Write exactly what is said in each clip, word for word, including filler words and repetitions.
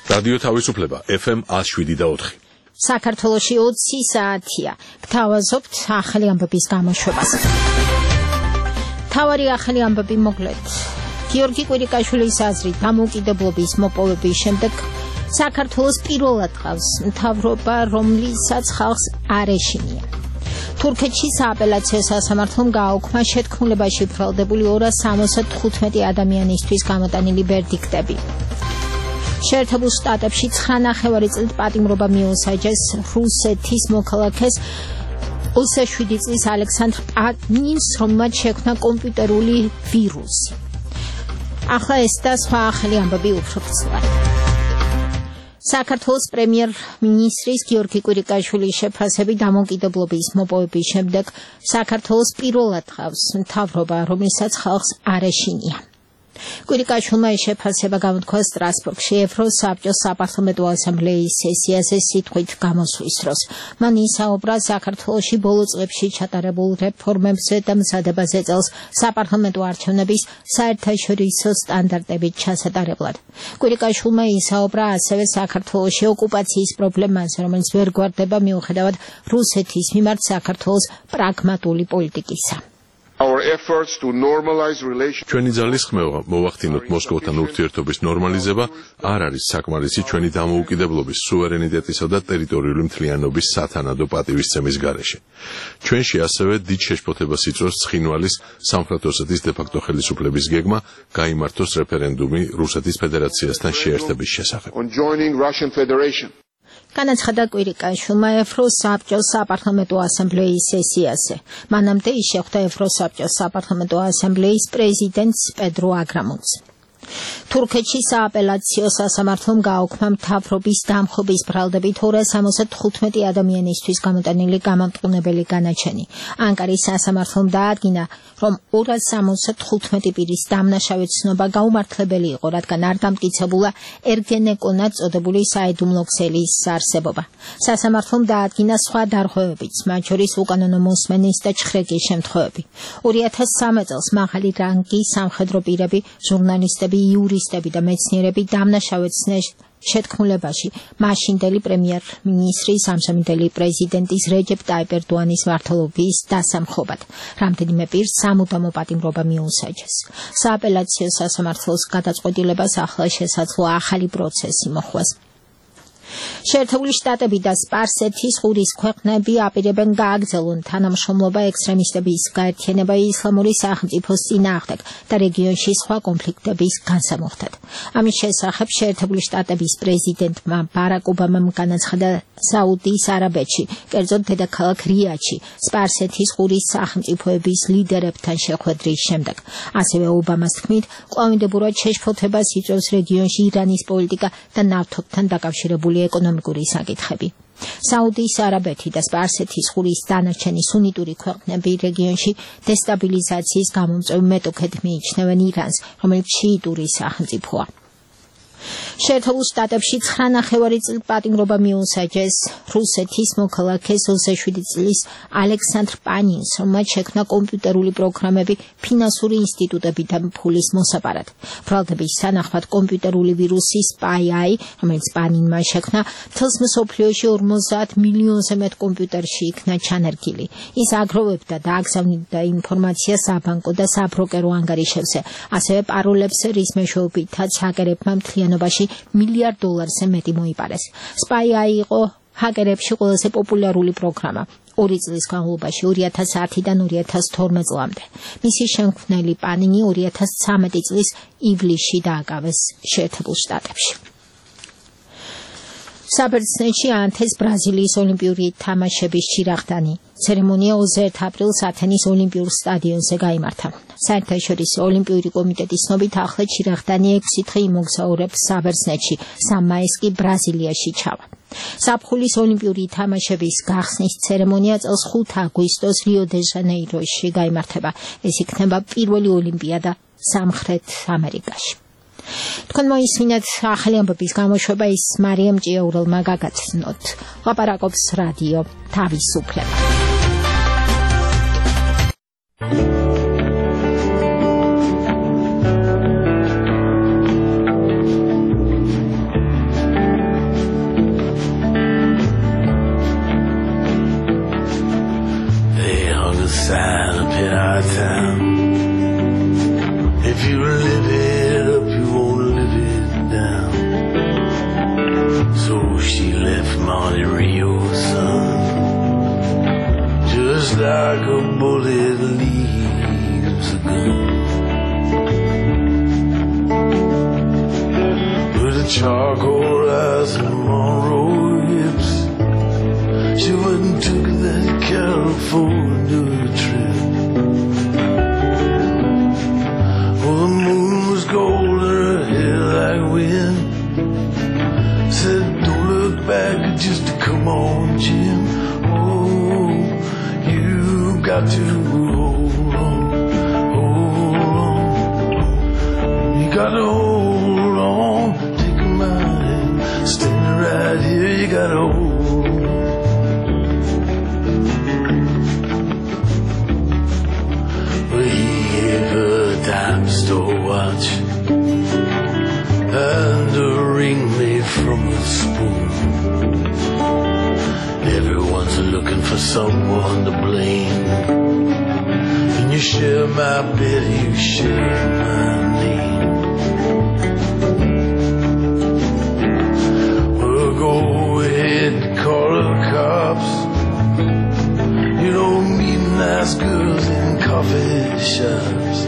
რადიო თავისუფლება ეფ ემ one oh seven და four. საქართველოში ოცი საათია. გთავაზობთ ახალი ამბების გამოშვებას. თავარი ახალი ამბები მოკლედ. გიორგი კვირიკაშვილის აზრით, დამოუკიდებლობის მოპოვების შემდეგ საქართველოს პირველად ყავს მთავრობა, რომლისაც ხალხს არ ეშინია. თურქეთში სააპელაციო სასამართლომ გააუქმა შეთქმულებაში ბრალდებული ორას სამოცდათხუთმეტი ადამიანისთვის გამოტანილი ვერდიქტები. შეერთებულ შტატებში ცხრა ნახევარი წლით პატიმრობა მიუსაჯეს რუსეთის მოქალაქეს ოცდაშვიდი წლის ალექსანდრ პანინს, რომელმაც შექმნა კომპიუტერული ვირუსი. ახლა ეს და სხვა ახალი ამბები უფრო ვრცლად. საქართველოს პრემიერ-მინისტრის გიორგი კვირიკაშვილის შეფასებით დამოუკიდებლობის მოპოვების შემდეგ საქართველოს პირველად ყავს მთავრობა, რომელსაც ხალხს არ ეშინია. კვირიკაშვილმა ეს შეფასება გამოთქვა სტრასბურგში ევროსაბჭოს საპარლამენტო ასამბლეის სესიაზე სიტყვით გამოსვლის დროს. მან ისაუბრა საქართველოში ბოლო წლებში ჩატარებულ რეფორმებზე და მზადებაზე წელს საპარლამენტო არჩევნების საერთაშორისო სტანდარტებით ჩასატარებლად. კვირიკაშვილმა ისაუბრა ასევე საქართველოში ოკუპაციის პრობლემაზე, რომელიც ვერ გვარდება მიუხედავად რუსეთის მიმართ საქართველოს პრაგმატული პოლიტიკისა. Our efforts to normalize relations. ჩვენი ძალისხმევა მოვახდინოთ მოსკოვთან ურთიერთობის ნორმალიზება არ არის საკმარისი ჩვენი დამოუკიდებლობის, სუვერენიტეტისა და ტერიტორიული მთლიანობის სათანადო პატივისცემის გარეშე. ჩვენში ასევე დიდ შეშფოთებას იწვევს ცხინვალის სამხრეთ ოსეთის დე-ფაქტო ხელისუფლების გეგმა გაიმართოს რეფერენდუმი რუსეთის ფედერაციასთან შეერთების შესახებ. On joining Russian Federation. განაცხადა კვირიკაშვილმა ევროსაბჭოს საპარლამენტო ასამბლეის სესიაზე. მანამდე ის შეხვდა ევროსაბჭოს საპარლამენტო ასამბლეის პრეზიდენტს პედრო აგრამონს. თურქეთში სააპელაციო სასამართლომ გააუქმა მთავრობის დამხობის ბრალდებით ორას სამოცდათხუთმეტი ადამიანისთვის გამოტანილი გამამტყუნებელი განაჩენი. ანკარის სასამართლომ დაადგინა, რომ ორას სამოცდათხუთმეტი პირის დამნაშავე ცნობა გაუმართლებელი იყო, რადგან არ დამტკიცებულა ერგენეკონად წოდებული საიდუმლო ქსელის არსებობა. სასამართლომ დაადგინა სხვა დარღვევებიც, მათ შორის უკანონო მოსმენის და ჩხრეკის შემთხვევები. ორი ათას სამი წელს მაღალი რანგის სამხედრო პირები, ჟურნალისტები, იურისტები და მეცნიერები დამნაშავეცნეს შეთქმულებაში მაშინდელი პრემიერ-მინისტრის, ამჟამინდელი პრეზიდენტის რეჯეპ ტაიპ ერდოანის მმართველობის დასამხობად. რამდენიმე პირს სამუდამო პატიმრობა მიუსაჯეს. სააპელაციო სასამართლოს გადაწყვეტილებას ახლა შესაძლოა ახალი პროცესი მოხვას. შეერთებული შტატები და სპარსეთის ყურის ქვეყნები აპირებენ გააგრძელონ თანამშრომლობა ექსტრემისტების გაერთიანება ისლამური სახელმწიფოს წინააღმდეგ და რეგიონში სხვა კონფლიქტების განსამუხტად. ამის შესახებ შეერთებული შტატების პრეზიდენტმა ბარაკ ობამამ განაცხადა საუდის არაბეთში, კერძოდ დედაქალაქ რიადში, სპარსეთის ყურის სახელმწიფოების ლიდერებთან შეხვედრის შემდეგ. ასევე ობამას თქმით, კვლავინდებურად შეშფოთებას იწვევს რეგიონში ირანის პოლიტიკა და ნავთობთან დაკავშირებული ეკონომიკური საკითხები. საუდის არაბეთი და სპარსეთის ყურის დანარჩენი სუნიტური ქვეყნები რეგიონში დესტაბილიზაციის გამომწვევ მეტოქედ მიიჩნევენ ირანს, რომელიც შიიტური სახელმწიფოა. შეერთებულ შტატებში ცხრა ნახევარი წლით პატიმრობა მიუსაჯეს რუსეთის მოქალაქეს ოცდაშვიდი წლის ალექსანდრ პანინს, რომელმაც შექმნა კომპიუტერული პროგრამები ფინანსური ინსტიტუტები და ფულის მოსაპარად. ბრალდების თანახმად კომპიუტერული ვირუსი SpyEye, რომელიც პანინმა შექმნა, მთელს მსოფლიოში ორმოცდაათ მილიონზე მეტ კომპიუტერში იქნა ჩანერგილი. ის აგროვებდა და აგზავნიდა ინფორმაციას საბანკო და საბროკერო ანგარიშებზე, ასევე პაროლებს, რის მეშვეობითაც ჰაკერებმა მთლიანობაში მილიარდ დოლარზე მეტი მოიპარეს. SpyEye იყო ჰაკერებში ყველაზე პოპულარული პროგრამა. ორი წლის განმავლობაში ორი ათას ათიდან ორი ათას თორმეტ წლამდე. მისი შემქმნელი პანინი ორი ათას ცხრამეტი წლის ივლისში დააკავეს შეერთებულ შტატებში. საბერძნეთში აანთეს ბრაზილიის ოლიმპიური თამაშების ჩირაღდანი. ცერემონია ოცდაერთი აპრილს ათენის ოლიმპიურ სტადიონზე გაიმართა. საერთაშორისო ოლიმპიური კომიტეტის ცნობით ახლა ჩირაღდანი ექვსი დღე იმოგზაურებს საბერძნეთში, სამ მაისს კი ბრაზილიაში ჩავა. ზაფხულის ოლიმპიური თამაშების გახსნის ცერემონია წელს ხუთი აგვისტოს რიო-დე-ჟანეიროში გაიმართება. ეს იქნება პირველი ოლიმპიადა სამხრეთ ამერიკაში. თქვენ მოისმინეთ ახალი ამბების გამოშვება, ის მარიამ ჭიაურელმა გაგაცნოთ. ლაპარაკობს რადიო თავისუფლება. sign up in our town. If you live it up, you won't live it down. So she left Monte Rio, son, just like a bullet leaves a gun. With a charcoal eyes and Monroe hips, she wouldn't took that California trip. Well, the moon was gold and her hair like wind. Said, don't look back, just to come on, Jim. Oh, you got to hold on, hold on. You got to hold on, take my hand, standing right here, you got to hold on. Well, he gave her a dime store watch and a ring made from a spoon. Everyone's looking for someone to blame. And you share my bed, you share my name. Well, go ahead and call the cops. You don't meet nice girls in coffee shops.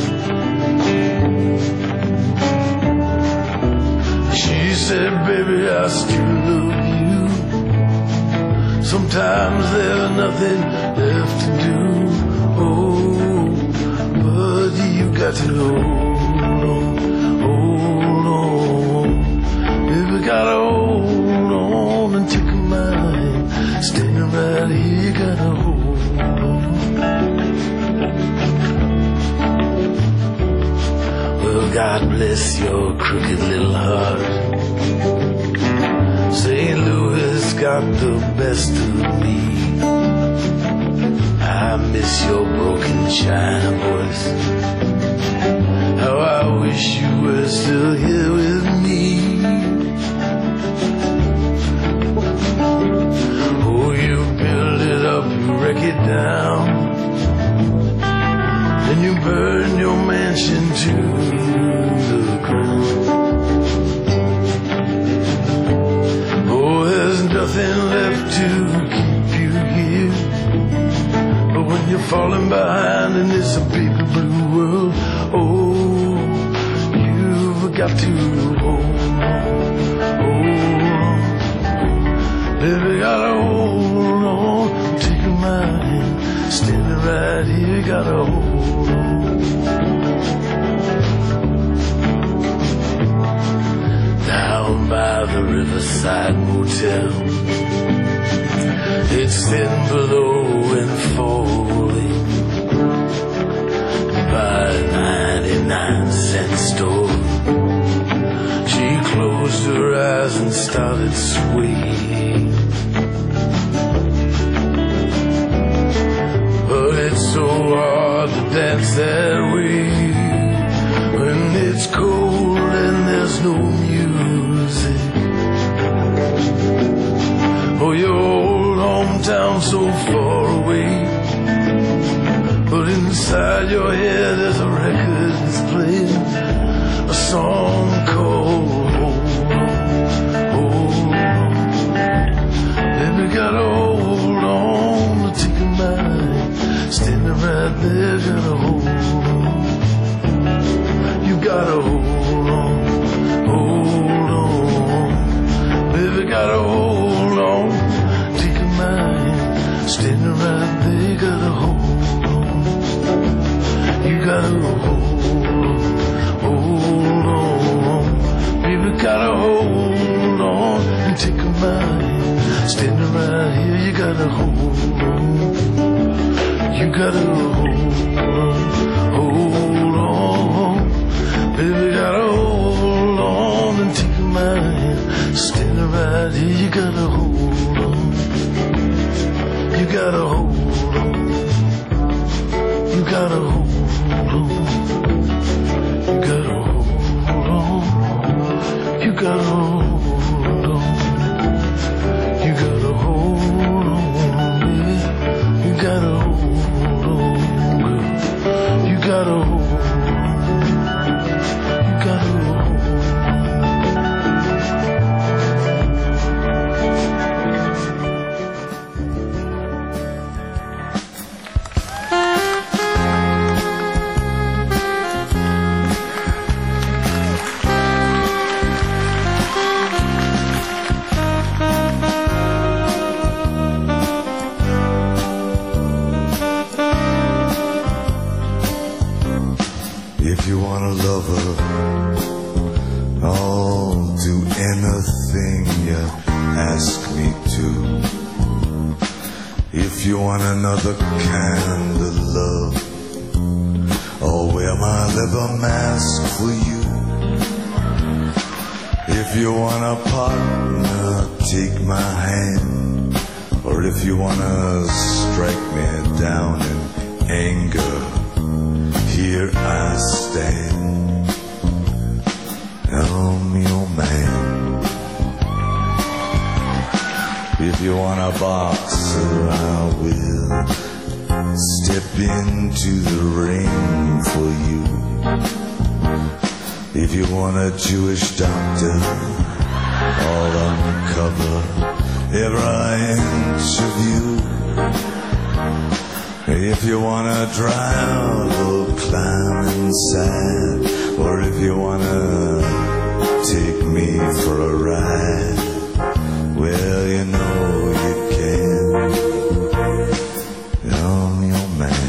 She said, baby, I still love you. Sometimes there's nothing left to do. Oh, but you got to hold on, hold on. Baby, gotta hold on and take my hand. Standing right here, you gotta hold on. Well, God bless your crooked little heart. Saint Louis got the best of me. I miss your broken China voice. How I wish you were still here with me. Oh, you build it up, you wreck it down, then you burn your mansion to the ground. Nothing left to keep you here. But when you're falling behind in this big blue world, oh, you've got to hold on, hold on. Baby, gotta hold on, take my hand, standing right here, gotta hold on. Down by the Riverside Motel, it's thin below and falling by a ninety-nine cent store. She closed her eyes and started swaying. But it's so hard to dance that way when it's cold and there's no music. Oh, your old hometown so far away, but inside your head there's a record that's playing a song called Hold On, Hold On. Baby, gotta hold on to take a mind, standing right there, gotta hold on. You gotta hold on, hold on. Baby, gotta hold on, take a mind, standing right there, gotta hold on. You gotta hold on, hold on. Baby, gotta hold on and take a mind, standing right here, you gotta hold on. You gotta hold on, hold on. Baby, gotta hold on and take my hand, standing right here, you gotta hold on. You gotta hold on. You gotta hold on. You gotta hold on. You gotta hold on. You gotta hold on. Yeah. You gotta hold on. you want a lover, I'll do anything you ask me to. If you want another kind of love, I'll wear my leather mask for you. If you want a partner, take my hand. Or if you want to strike me down in anger, here I stand. I'm your man. If you want a boxer, I will step into the ring for you. If you want a Jewish doctor, I'll uncover every inch of you. If you want to drive or climb inside, or if you want to take me for a ride, well, you know you can. I'm your man.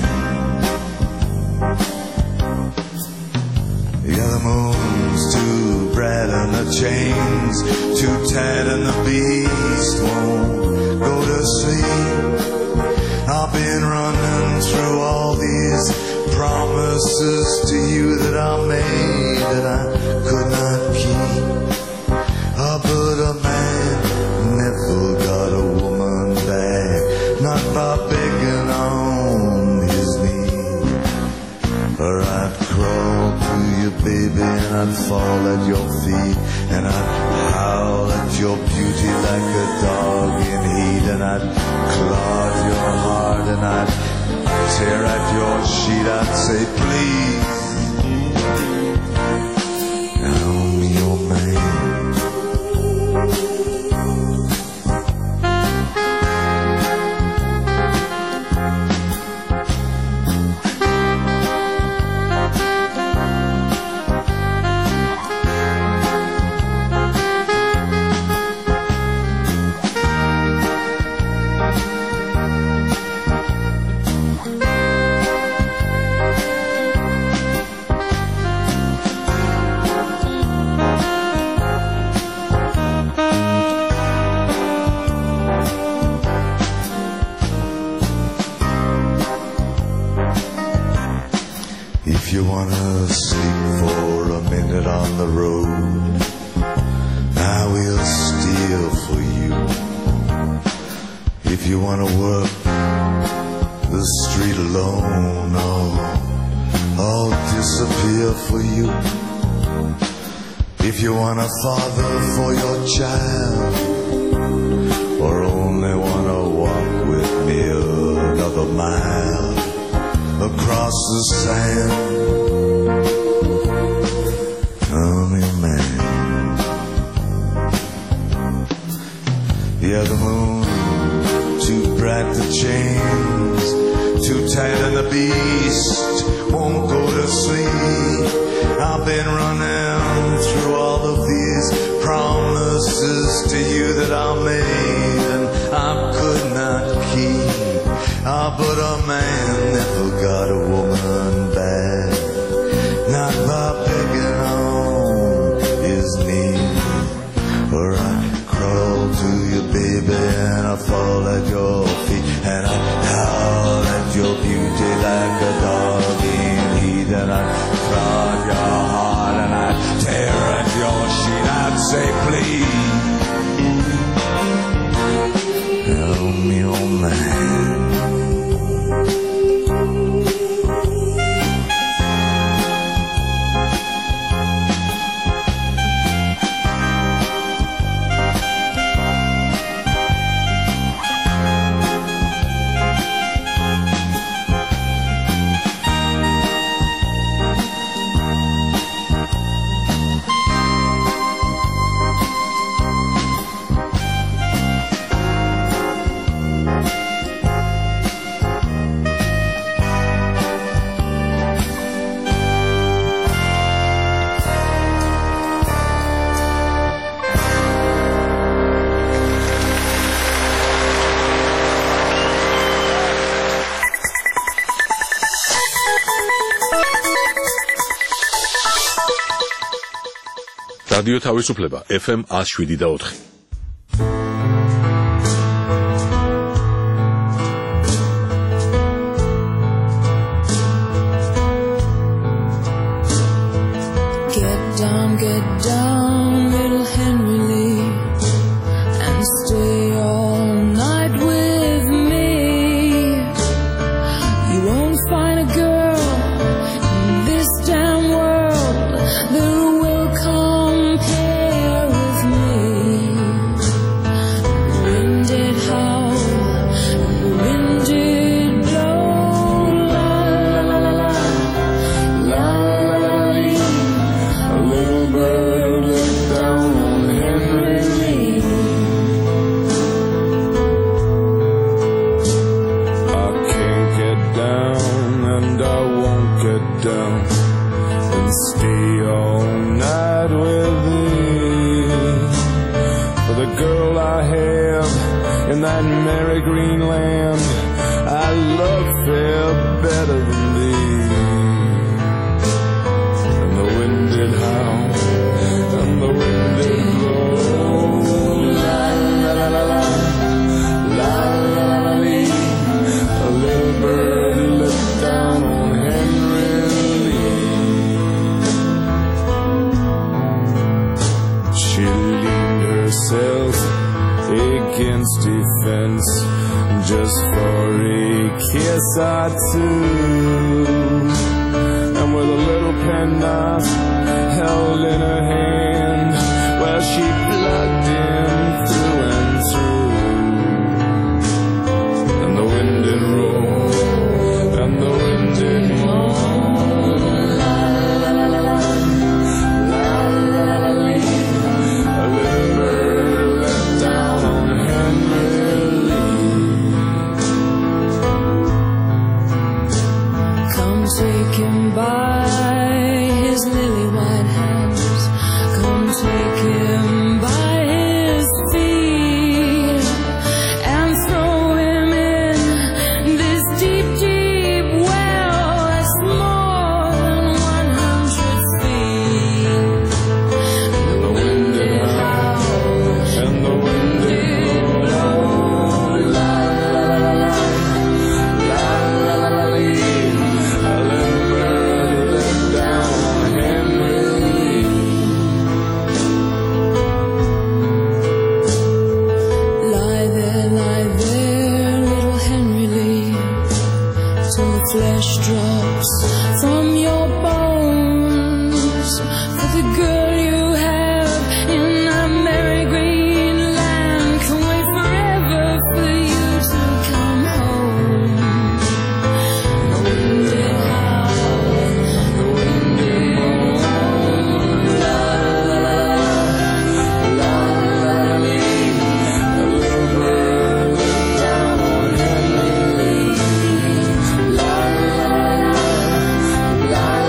Yeah, the moon's too bright and the chains too tight and the beast won't go to sleep. I've been running through all these promises to you that I made that I could not keep. Oh, but a man never got a woman back, not by begging on his knee. Or I'd crawl to you, baby, and I'd fall at your feet, and I'd howl at your beauty like a dog in heat, and I'd claw at your heart, and I'd tear at your sheet. I'd say, please, I'm your man. If you wanna sleep for a minute on the road, I will steal for you. If you wanna work the street alone, I'll, I'll disappear for you. If you want a father for your child, or only wanna walk with me another mile across the sand, I'm your man. Yeah, the moon too bright, the chains too tight, and the beast won't go to sleep. I've been running through all of these promises to you that I made and I could not keep. Ah, but a man never got a woman back, not by begging on his knees. Or I crawl to you, baby, and I fall at your feet, and I howl at your beauty like a dog in heat, and I claw at your heart, and I tear at your sheet. I'd say, please, I'm your man. რადიო თავისუფლება F M one oh seven და four. Get down, get down, little Henry Lee, and stay all night with me. You won't find a girl in this damn world that will compare with me. The wind did howl, and the wind did blow, la la la la la la la la. A little bird looked down on Henry Lee. I can't get down and I won't get down and stay all night with thee. For the girl I have in that merry green land, I love fair better than thee. And the wind did howl, and the wind did blow, la la la la la, la la la lee. A little bird looked down on Henry Lee. She leaned herself against a fence just for a kiss or two, and with a little penknife held in her hand, well, she plugged him through and through. And the wind did roll, and the wind did moan, la la la la la, la la la la lee. A little bird let down on Henry Lee. Come take him by his lily white hands. Come take him by his feet and throw him in this deep, deep well that's more than one hundred feet. And the wind did howl, and the wind did blow, la la la la la, la la la la lee. A little bird let down on Henry Lee. Lie there, lie there, little Henry Lee, till the flesh drops from your bones. For the girl you have in that merry green land can wait forever for you to come home. The wind did howl, the wind did moan, la la la la, la la la lee. A little bird looked down on Henry Lee, la la la la, la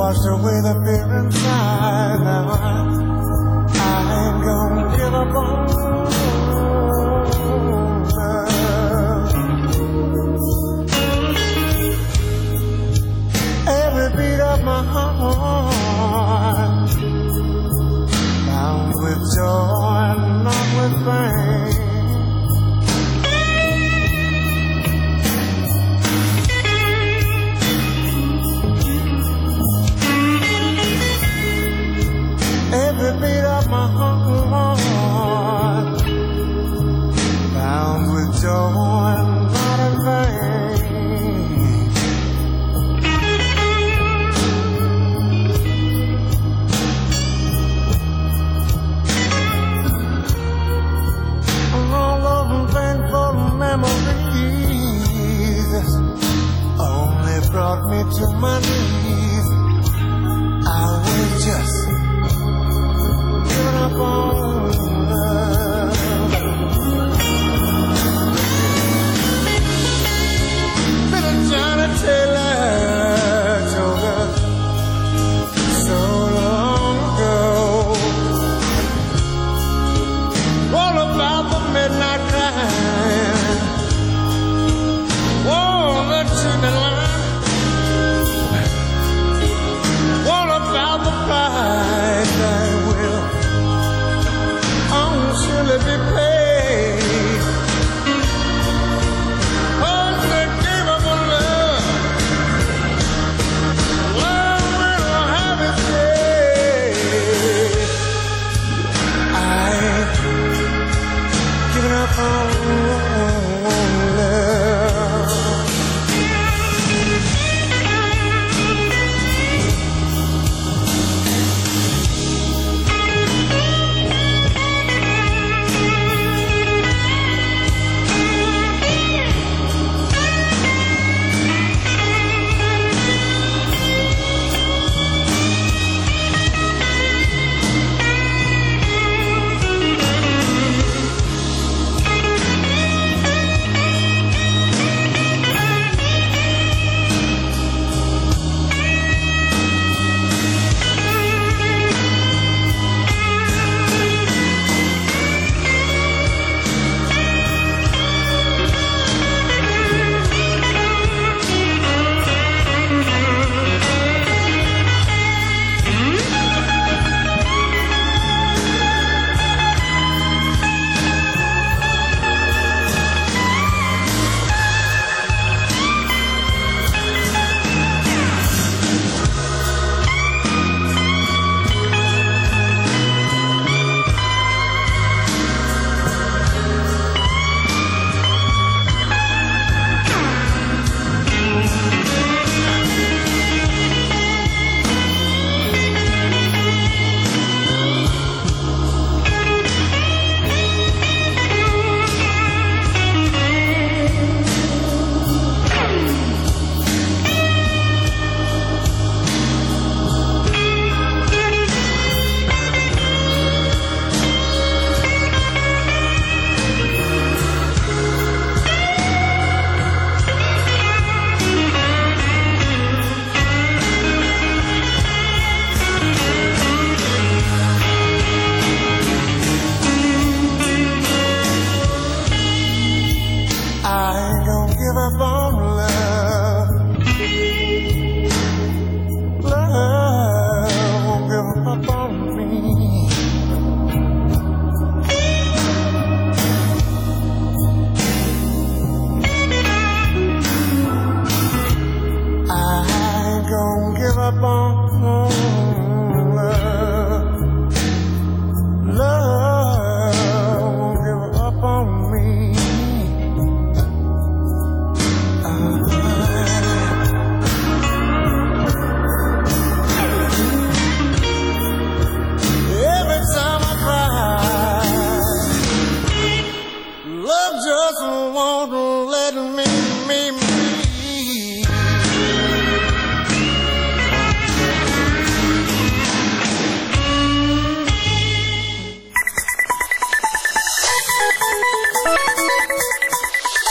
washed away the fear inside. Now I, I ain't gonna give up on love. Every beat of my heart, bound with joy and not with pain. Every beat of my heart, bound with joy and not in vain. All of them painful memories only brought me to my knees. I was just giving up on love. Little Johnny Taylor told us so long ago, all about the midnight crying, oh, the chimney line, all about the price that will surely be paid. Oh, the game of love, love will have its day. I ain't giving up on love.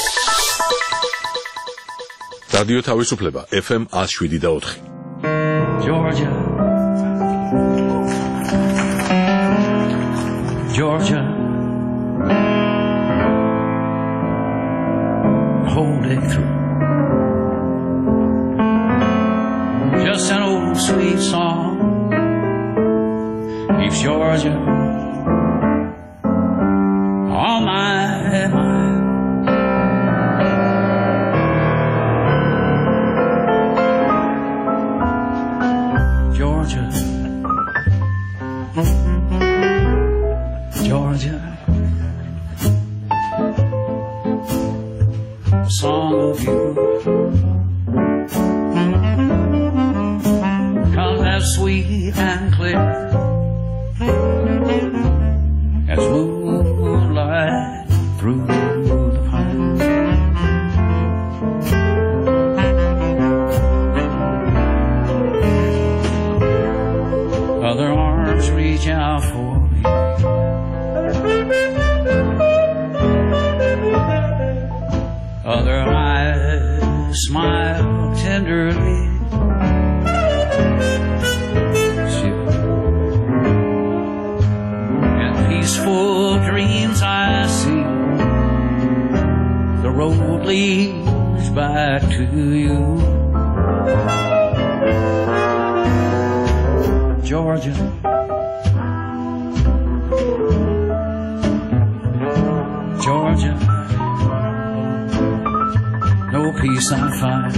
რადიო თავისუფლება ეფ ემ one oh seven და four. Georgia, Georgia, hold it through. Just an old sweet song keeps Georgia on my mind. Georgia, Georgia, a song of you comes as sweet and clear as moonlight through the pine. Other arms reach out for me, other eyes smile tenderly. In peaceful dreams I see the road leads back to you. Georgia, Georgia, no peace I find,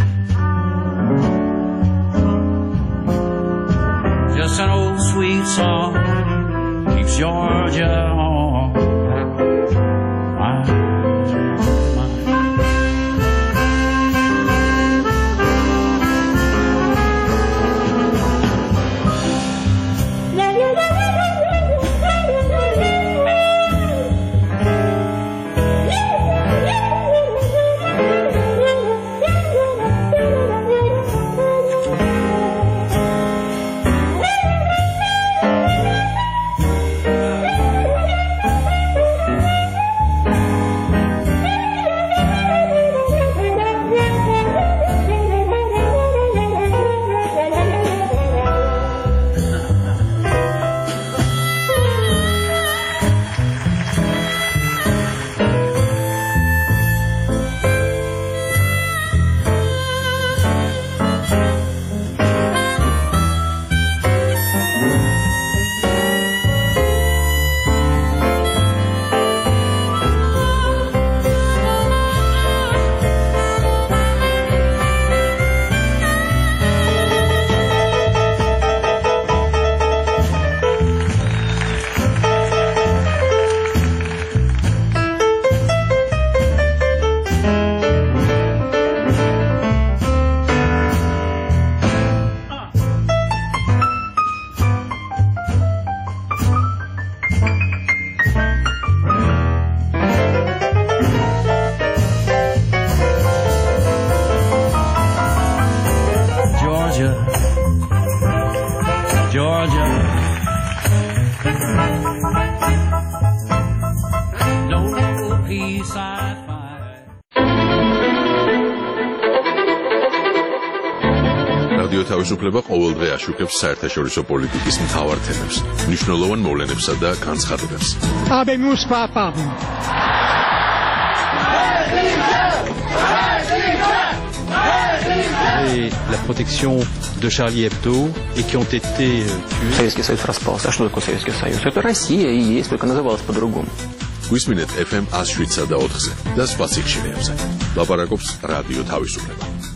just an old sweet song keeps Georgia on my mind. Georgia, no peace I find. რადიო თავისუფლება ყოველდღე აშუქებს საერთაშორისო პოლიტიკის მთავარ თემებს, მნიშვნელოვან მოვლენებსა და განცხადებებს. Habemus papam. Et la protection de Charlie Hebdo et qui ont été tués. Советский Союз распался. А что такое Советский Союз? Это Россия и есть, только называлась по-другому. გვისმინეთ ეფ ემ one oh seven და ოთხზე და სხვა სიხშირეებზე. ლაპარაკობს რადიო თავისუფლება.